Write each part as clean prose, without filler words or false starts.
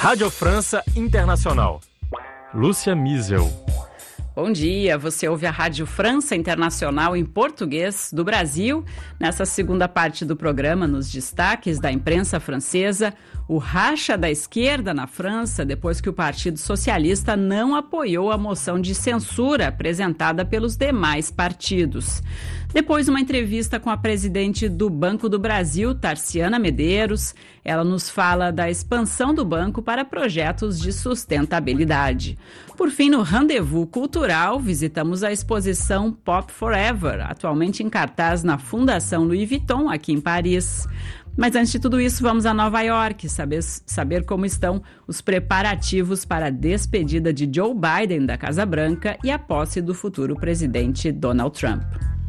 Rádio França Internacional. Lúcia Miesel. Bom dia, você ouve a Rádio França Internacional em português do Brasil. Nessa segunda parte do programa, nos destaques da imprensa francesa, o racha da esquerda na França depois que o Partido Socialista não apoiou a moção de censura apresentada pelos demais partidos. Depois, uma entrevista com a presidente do Banco do Brasil, Tarciana Medeiros. Ela nos fala da expansão do banco para projetos de sustentabilidade. Por fim, no Rendezvous Cultural, visitamos a exposição Pop Forever, atualmente em cartaz na Fundação Louis Vuitton, aqui em Paris. Mas antes de tudo isso, vamos a Nova York, saber como estão os preparativos para a despedida de Joe Biden da Casa Branca e a posse do futuro presidente Donald Trump.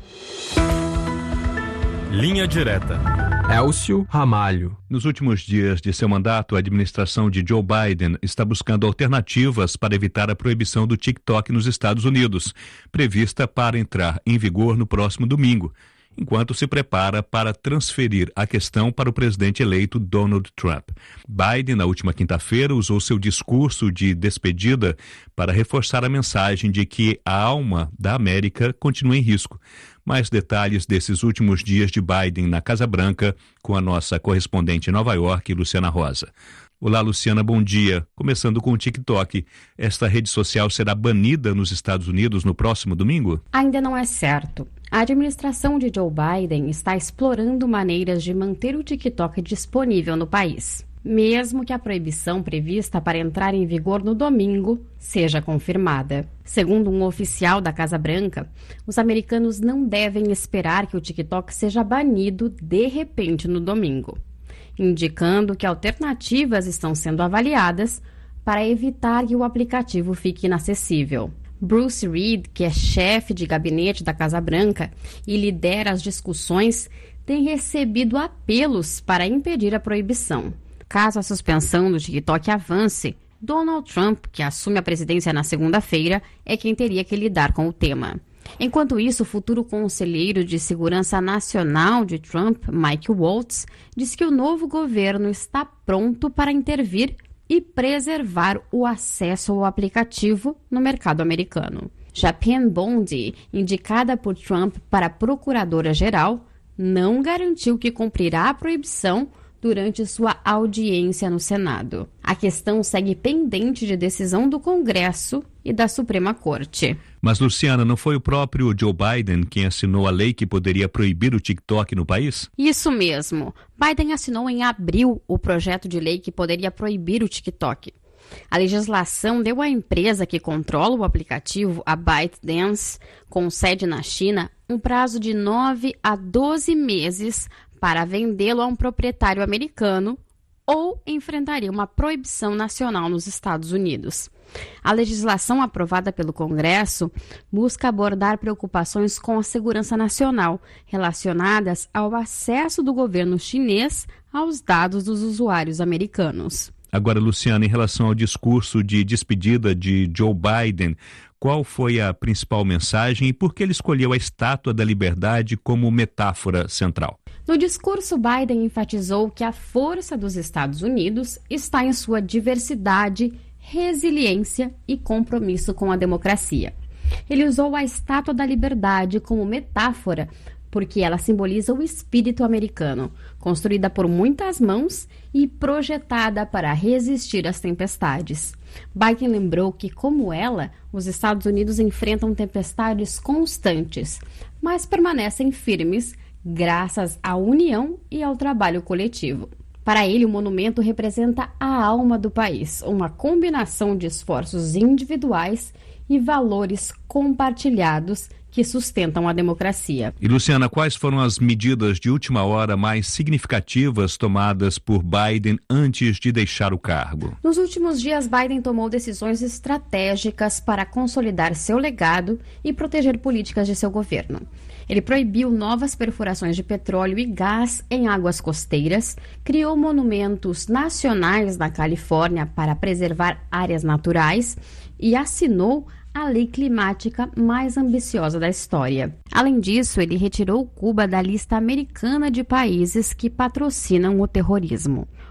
Linha Direta. Elcio Ramalho. Nos últimos dias de seu mandato, a administração de Joe Biden está buscando alternativas para evitar a proibição do TikTok nos Estados Unidos, prevista para entrar em vigor no próximo domingo, enquanto se prepara para transferir a questão para o presidente eleito Donald Trump. Biden, na última quinta-feira, usou seu discurso de despedida para reforçar a mensagem de que a alma da América continua em risco. Mais detalhes desses últimos dias de Biden na Casa Branca com a nossa correspondente em Nova York, Luciana Rosa. Olá, Luciana, bom dia. Começando com o TikTok, esta rede social será banida nos Estados Unidos no próximo domingo? Ainda não é certo. A administração de Joe Biden está explorando maneiras de manter o TikTok disponível no país, mesmo que a proibição prevista para entrar em vigor no domingo seja confirmada. Segundo um oficial da Casa Branca, os americanos não devem esperar que o TikTok seja banido de repente no domingo, indicando que alternativas estão sendo avaliadas para evitar que o aplicativo fique inacessível. Bruce Reed, que é chefe de gabinete da Casa Branca e lidera as discussões, tem recebido apelos para impedir a proibição. Caso a suspensão do TikTok avance, Donald Trump, que assume a presidência na segunda-feira, é quem teria que lidar com o tema. Enquanto isso, o futuro conselheiro de Segurança Nacional de Trump, Mike Waltz, diz que o novo governo está pronto para intervir e preservar o acesso ao aplicativo no mercado americano. Já Pam Bondi, indicada por Trump para procuradora-geral, não garantiu que cumprirá a proibição durante sua audiência no Senado. A questão segue pendente de decisão do Congresso e da Suprema Corte. Mas, Luciana, não foi o próprio Joe Biden quem assinou a lei que poderia proibir o TikTok no país? Isso mesmo. Biden assinou em abril o projeto de lei que poderia proibir o TikTok. A legislação deu à empresa que controla o aplicativo, a ByteDance, com sede na China, um prazo de 9 a 12 meses para vendê-lo a um proprietário americano ou enfrentaria uma proibição nacional nos Estados Unidos. A legislação aprovada pelo Congresso busca abordar preocupações com a segurança nacional relacionadas ao acesso do governo chinês aos dados dos usuários americanos. Agora, Luciana, em relação ao discurso de despedida de Joe Biden, qual foi a principal mensagem e por que ele escolheu a Estátua da Liberdade como metáfora central? No discurso, Biden enfatizou que a força dos Estados Unidos está em sua diversidade, resiliência e compromisso com a democracia. Ele usou a Estátua da Liberdade como metáfora porque ela simboliza o espírito americano, construída por muitas mãos e projetada para resistir às tempestades. Biden lembrou que, como ela, os Estados Unidos enfrentam tempestades constantes, mas permanecem firmes graças à união e ao trabalho coletivo. Para ele, o monumento representa a alma do país, uma combinação de esforços individuais e valores compartilhados que sustentam a democracia. E, Luciana, quais foram as medidas de última hora mais significativas tomadas por Biden antes de deixar o cargo? Nos últimos dias, Biden tomou decisões estratégicas para consolidar seu legado e proteger políticas de seu governo. Ele proibiu novas perfurações de petróleo e gás em águas costeiras, criou monumentos nacionais na Califórnia para preservar áreas naturais e assinou a lei climática mais ambiciosa da história. Além disso, ele retirou Cuba da lista americana de países que patrocinam o terrorismo.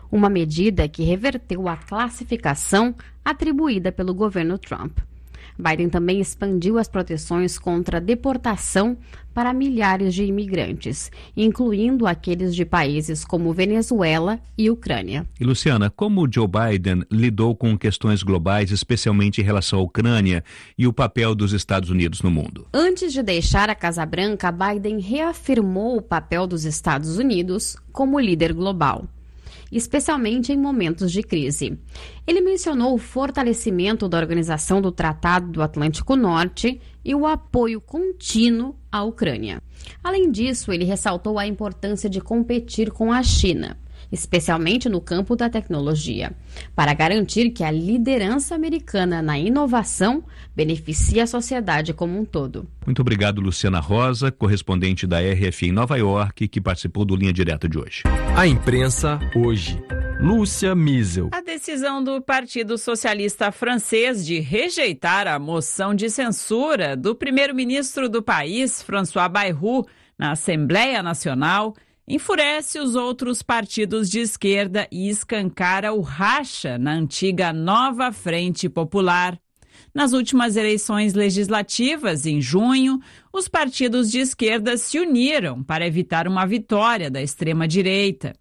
uma medida que reverteu a classificação atribuída pelo governo Trump. Biden também expandiu as proteções contra a deportação para milhares de imigrantes, incluindo aqueles de países como Venezuela e Ucrânia. E Luciana, como Joe Biden lidou com questões globais, especialmente em relação à Ucrânia e o papel dos Estados Unidos no mundo? Antes de deixar a Casa Branca, Biden reafirmou o papel dos Estados Unidos como líder global, especialmente em momentos de crise. Ele mencionou o fortalecimento da Organização do Tratado do Atlântico Norte e o apoio contínuo à Ucrânia. Além disso, ele ressaltou a importância de competir com a China, especialmente no campo da tecnologia, para garantir que a liderança americana na inovação beneficie a sociedade como um todo. Muito obrigado, Luciana Rosa, correspondente da RFI em Nova York, que participou do Linha Direta de hoje. A imprensa hoje. Lúcia Miesel. A decisão do Partido Socialista francês de rejeitar a moção de censura do primeiro-ministro do país, François Bayrou, na Assembleia Nacional, enfurece os outros partidos de esquerda e escancara o racha na antiga Nova Frente Popular. Nas últimas eleições legislativas, em junho, os partidos de esquerda se uniram para evitar uma vitória da extrema-direita.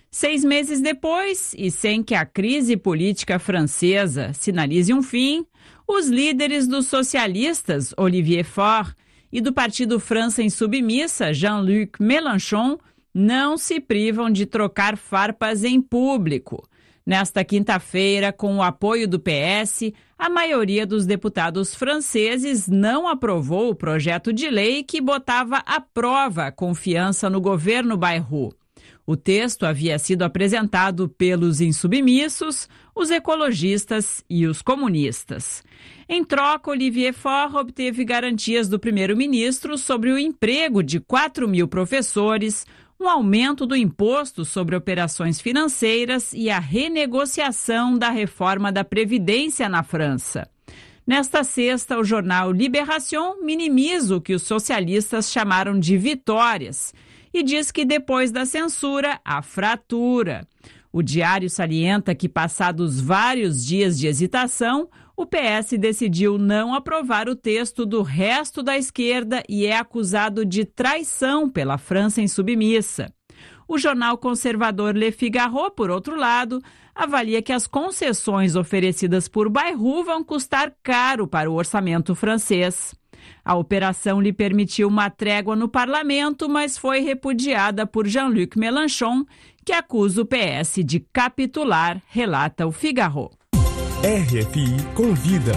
6 meses depois, e sem que a crise política francesa sinalize um fim, os líderes dos socialistas, Olivier Faure, e do Partido França Insubmissa, Jean-Luc Mélenchon, não se privam de trocar farpas em público. Nesta quinta-feira, com o apoio do PS, a maioria dos deputados franceses não aprovou o projeto de lei que botava à prova a confiança no governo Bayrou. O texto havia sido apresentado pelos insubmissos, os ecologistas e os comunistas. Em troca, Olivier Faure obteve garantias do primeiro-ministro sobre o emprego de 4.000 professores, um aumento do imposto sobre operações financeiras e a renegociação da reforma da Previdência na França. Nesta sexta, o jornal Libération minimiza o que os socialistas chamaram de vitórias e diz que depois da censura, há fratura. O diário salienta que, passados vários dias de hesitação, o PS decidiu não aprovar o texto do resto da esquerda e é acusado de traição pela França Insubmissa. O jornal conservador Le Figaro, por outro lado, avalia que as concessões oferecidas por Bayrou vão custar caro para o orçamento francês. A operação lhe permitiu uma trégua no parlamento, mas foi repudiada por Jean-Luc Mélenchon, que acusa o PS de capitular, relata o Figaro. RFI Convida.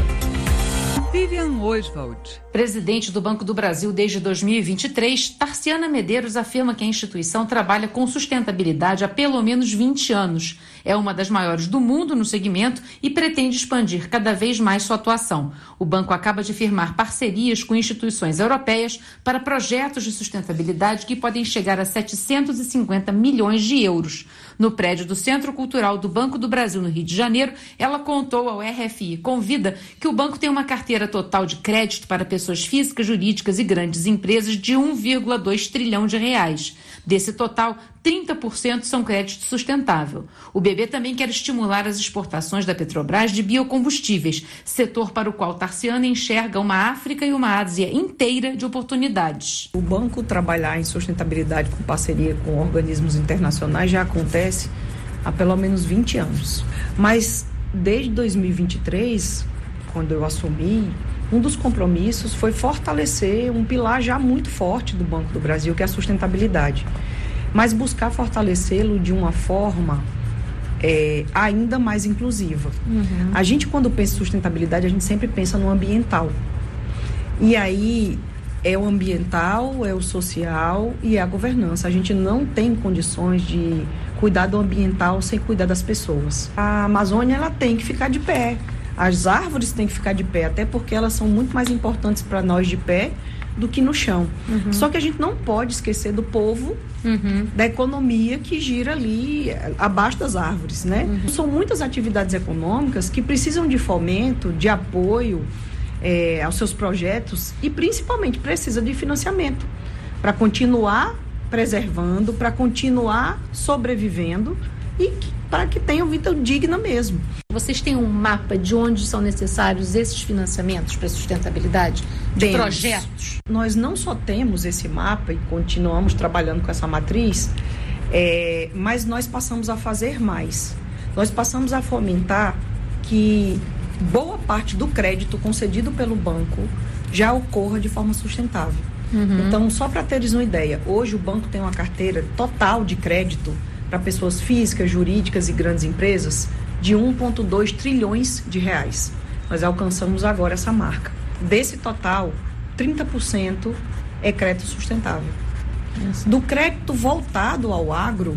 Vivian Oswald. Presidente do Banco do Brasil desde 2023, Tarciana Medeiros afirma que a instituição trabalha com sustentabilidade há pelo menos 20 anos. É uma das maiores do mundo no segmento e pretende expandir cada vez mais sua atuação. O banco acaba de firmar parcerias com instituições europeias para projetos de sustentabilidade que podem chegar a 750 milhões de euros. No prédio do Centro Cultural do Banco do Brasil, no Rio de Janeiro, ela contou ao RFI Convida que o banco tem uma carteira total de crédito para pessoas físicas, jurídicas e grandes empresas de 1,2 trilhão de reais. Desse total, 30% são crédito sustentável. O BB também quer estimular as exportações da Petrobras de biocombustíveis, setor para o qual Tarciana enxerga uma África e uma Ásia inteira de oportunidades. O banco trabalhar em sustentabilidade com parceria com organismos internacionais já acontece há pelo menos 20 anos. Mas desde 2023, quando eu assumi, um dos compromissos foi fortalecer um pilar já muito forte do Banco do Brasil, que é a sustentabilidade. Mas buscar fortalecê-lo de uma forma ainda mais inclusiva. A gente, quando pensa em sustentabilidade, a gente sempre pensa no ambiental. E aí é o ambiental, é o social e é a governança. A gente não tem condições de cuidar do ambiental sem cuidar das pessoas. A Amazônia, ela tem que ficar de pé. As árvores têm que ficar de pé, até porque elas são muito mais importantes para nós de pé do que no chão. Só que a gente não pode esquecer do povo, da economia que gira ali abaixo das árvores, né? São muitas atividades econômicas que precisam de fomento, de apoio aos seus projetos e principalmente precisa de financiamento para continuar preservando, para continuar sobrevivendo e para que tenham vida digna mesmo. Vocês têm um mapa de onde são necessários esses financiamentos para sustentabilidade? De projetos? Nós não só temos esse mapa e continuamos trabalhando com essa matriz, mas nós passamos a fazer mais. Nós passamos a fomentar que boa parte do crédito concedido pelo banco já ocorra de forma sustentável. Então, só para teres uma ideia, hoje o banco tem uma carteira total de crédito para pessoas físicas, jurídicas e grandes empresas de 1,2 trilhões de reais. Nós alcançamos agora essa marca. Desse total, 30% é crédito sustentável. Do crédito voltado ao agro,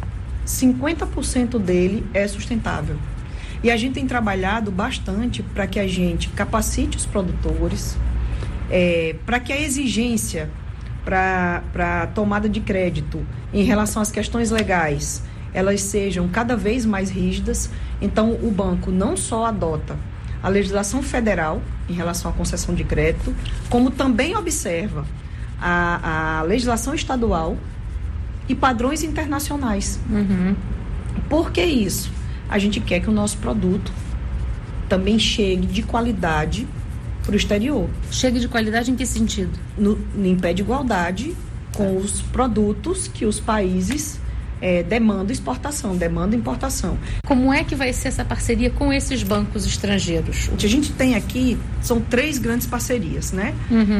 50% dele é sustentável. E a gente tem trabalhado bastante para que a gente capacite os produtores, para que a exigência para a tomada de crédito em relação às questões legais, elas sejam cada vez mais rígidas. Então, o banco não só adota a legislação federal em relação à concessão de crédito, como também observa a legislação estadual e padrões internacionais. Por que isso? A gente quer que o nosso produto também chegue de qualidade para o exterior. Chegue de qualidade em que sentido? Em pé de igualdade com os produtos que os países demandam exportação, demandam importação. Como é que vai ser essa parceria com esses bancos estrangeiros? O que a gente tem aqui são 3 grandes parcerias, né?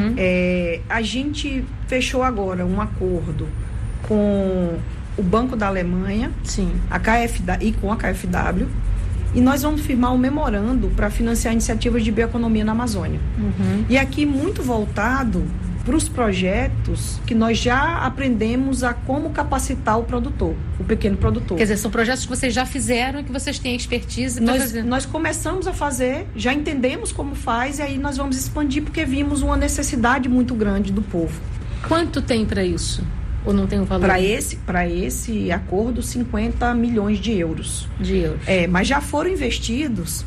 A gente fechou agora um acordo com o Banco da Alemanha, sim, e com a KfW, e nós vamos firmar um memorando para financiar iniciativas de bioeconomia na Amazônia. E aqui muito voltado para os projetos que nós já aprendemos a como capacitar o produtor, o pequeno produtor. Quer dizer, são projetos que vocês já fizeram e que vocês têm expertise para fazer. Nós começamos a fazer, já entendemos como faz, e aí nós vamos expandir porque vimos uma necessidade muito grande do povo. Quanto tem para isso? Ou não tem o valor? Para esse acordo, 50 milhões de euros. Mas já foram investidos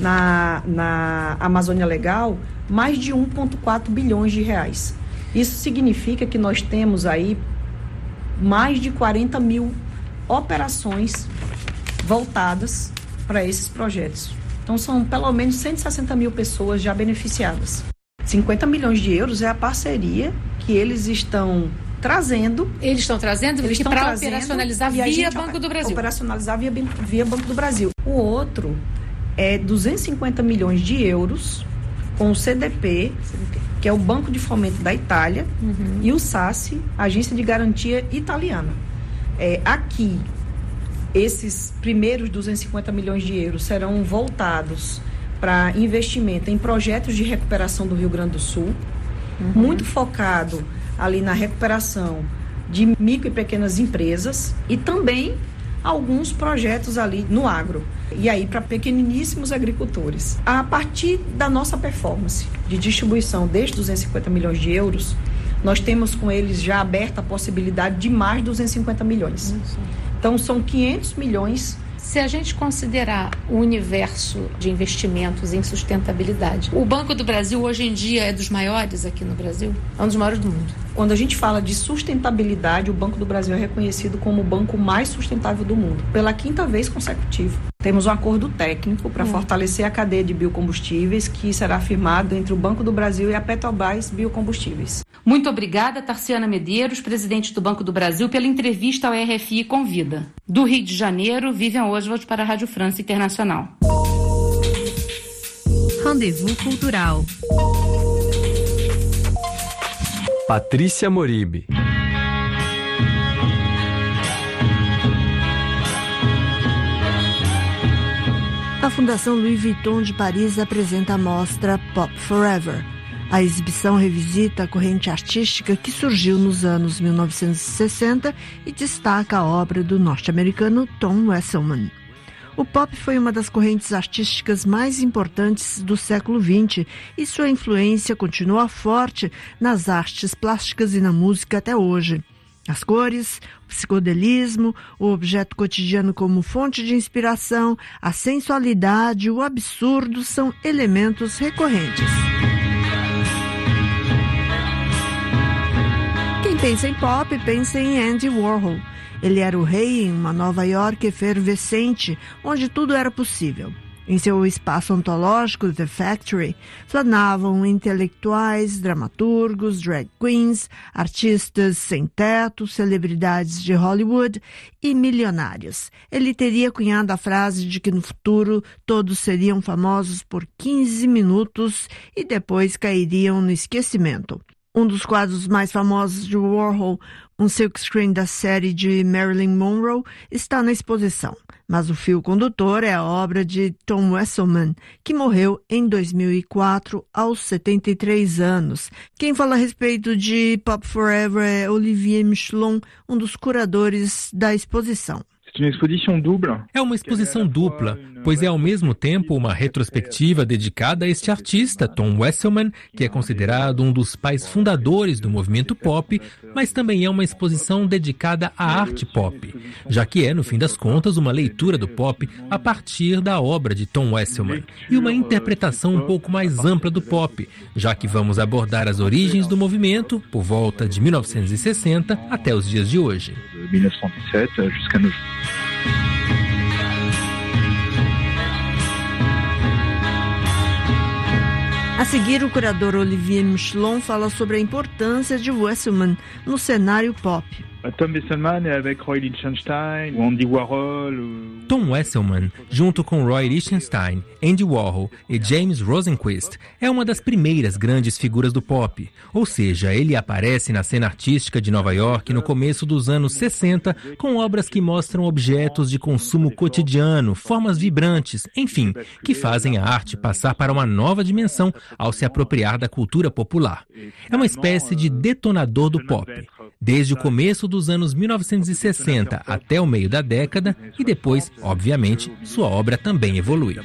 na Amazônia Legal mais de 1,4 bilhões de reais. Isso significa que nós temos aí mais de 40 mil operações voltadas para esses projetos. Então, são pelo menos 160 mil pessoas já beneficiadas. 50 milhões de euros é a parceria que eles estão trazendo. Eles estão trazendo para operacionalizar via Banco do Brasil. Operacionalizar via Banco do Brasil. O outro é 250 milhões de euros com o CDP, que é o Banco de Fomento da Itália, e o SACE, Agência de Garantia Italiana. Aqui, esses primeiros 250 milhões de euros serão voltados para investimento em projetos de recuperação do Rio Grande do Sul, muito focado ali na recuperação de micro e pequenas empresas e também alguns projetos ali no agro. E aí para pequeniníssimos agricultores. A partir da nossa performance de distribuição destes 250 milhões de euros, nós temos com eles já aberta a possibilidade de mais 250 milhões. Então são 500 milhões. Se a gente considerar o universo de investimentos em sustentabilidade, o Banco do Brasil hoje em dia é dos maiores aqui no Brasil? É um dos maiores do mundo. Quando a gente fala de sustentabilidade, o Banco do Brasil é reconhecido como o banco mais sustentável do mundo, pela 5ª vez consecutiva. Temos um acordo técnico para fortalecer a cadeia de biocombustíveis, que será firmado entre o Banco do Brasil e a Petrobras Biocombustíveis. Muito obrigada, Tarciana Medeiros, presidente do Banco do Brasil, pela entrevista ao RFI Convida. Do Rio de Janeiro, Vivian Oswald para a Rádio França Internacional. Rendezvous Cultural. Patrícia Moribe. A Fundação Louis Vuitton de Paris apresenta a mostra Pop Forever. A exibição revisita a corrente artística que surgiu nos anos 1960 e destaca a obra do norte-americano Tom Wesselmann. O pop foi uma das correntes artísticas mais importantes do século XX e sua influência continua forte nas artes plásticas e na música até hoje. As cores, o psicodelismo, o objeto cotidiano como fonte de inspiração, a sensualidade, o absurdo são elementos recorrentes. Quem pensa em pop, pensa em Andy Warhol. Ele era o rei em uma Nova York efervescente, onde tudo era possível. Em seu espaço ontológico, The Factory, flanavam intelectuais, dramaturgos, drag queens, artistas sem teto, celebridades de Hollywood e milionários. Ele teria cunhado a frase de que no futuro todos seriam famosos por 15 minutos e depois cairiam no esquecimento. Um dos quadros mais famosos de Warhol, um silkscreen da série de Marilyn Monroe, está na exposição. Mas o fio condutor é a obra de Tom Wesselmann, que morreu em 2004, aos 73 anos. Quem fala a respeito de Pop Forever é Olivier Michelon, um dos curadores da exposição. É uma exposição dupla, pois é ao mesmo tempo uma retrospectiva dedicada a este artista, Tom Wesselmann, que é considerado um dos pais fundadores do movimento pop, mas também é uma exposição dedicada à arte pop, já que é, no fim das contas, uma leitura do pop a partir da obra de Tom Wesselmann e uma interpretação um pouco mais ampla do pop, já que vamos abordar as origens do movimento por volta de 1960 até os dias de hoje. 1917 jusqu'à nos jours. A seguir, o curador Olivier Michelon fala sobre a importância de Wesselmann no cenário pop. Tom Wesselmann avec Roy Lichtenstein, Andy Warhol. Tom Wesselmann, junto com Roy Lichtenstein, Andy Warhol e James Rosenquist, é uma das primeiras grandes figuras do pop. Ou seja, ele aparece na cena artística de Nova York no começo dos anos 60, com obras que mostram objetos de consumo cotidiano, formas vibrantes, enfim, que fazem a arte passar para uma nova dimensão ao se apropriar da cultura popular. É uma espécie de detonador do pop. Desde o começo dos anos 1960 até o meio da década, e depois, obviamente, sua obra também evolui.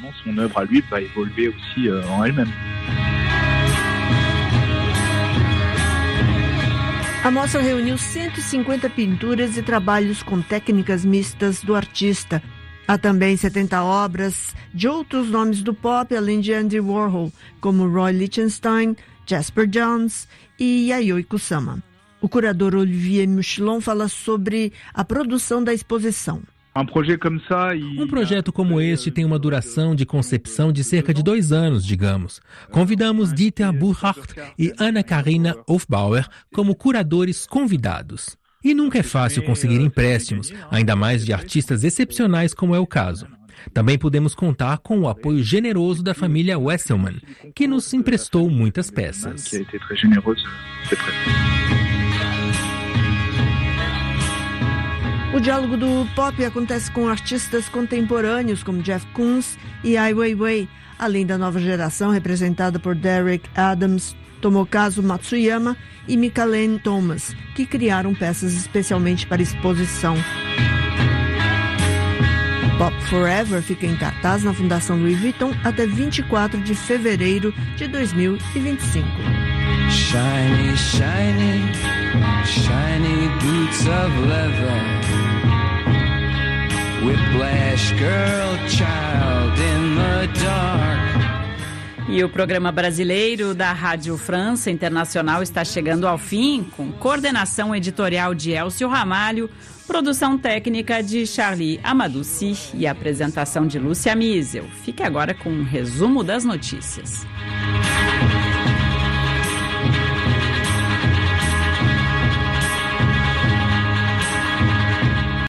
A mostra reuniu 150 pinturas e trabalhos com técnicas mistas do artista. Há também 70 obras de outros nomes do pop, além de Andy Warhol, como Roy Lichtenstein, Jasper Johns e Yayoi Kusama. O curador Olivier Michelon fala sobre a produção da exposição. Um projeto como este tem uma duração de concepção de cerca de 2 anos, digamos. Convidamos Dieter Burkhardt e Anna-Karina Hofbauer como curadores convidados. E nunca é fácil conseguir empréstimos, ainda mais de artistas excepcionais como é o caso. Também podemos contar com o apoio generoso da família Wesselmann, que nos emprestou muitas peças. O diálogo do pop acontece com artistas contemporâneos como Jeff Koons e Ai Weiwei, além da nova geração representada por Derek Adams, Tomokazu Matsuyama e Michalene Thomas, que criaram peças especialmente para exposição. Pop Forever fica em cartaz na Fundação Louis Vuitton até 24 de fevereiro de 2025. Shiny, shiny, shiny boots of leather. Whiplash girl, child in the dark. E o programa brasileiro da Rádio França Internacional está chegando ao fim, com coordenação editorial de Elcio Ramalho, produção técnica de Charlie Amadoussi e apresentação de Lúcia Miesel. Fique agora com um resumo das notícias.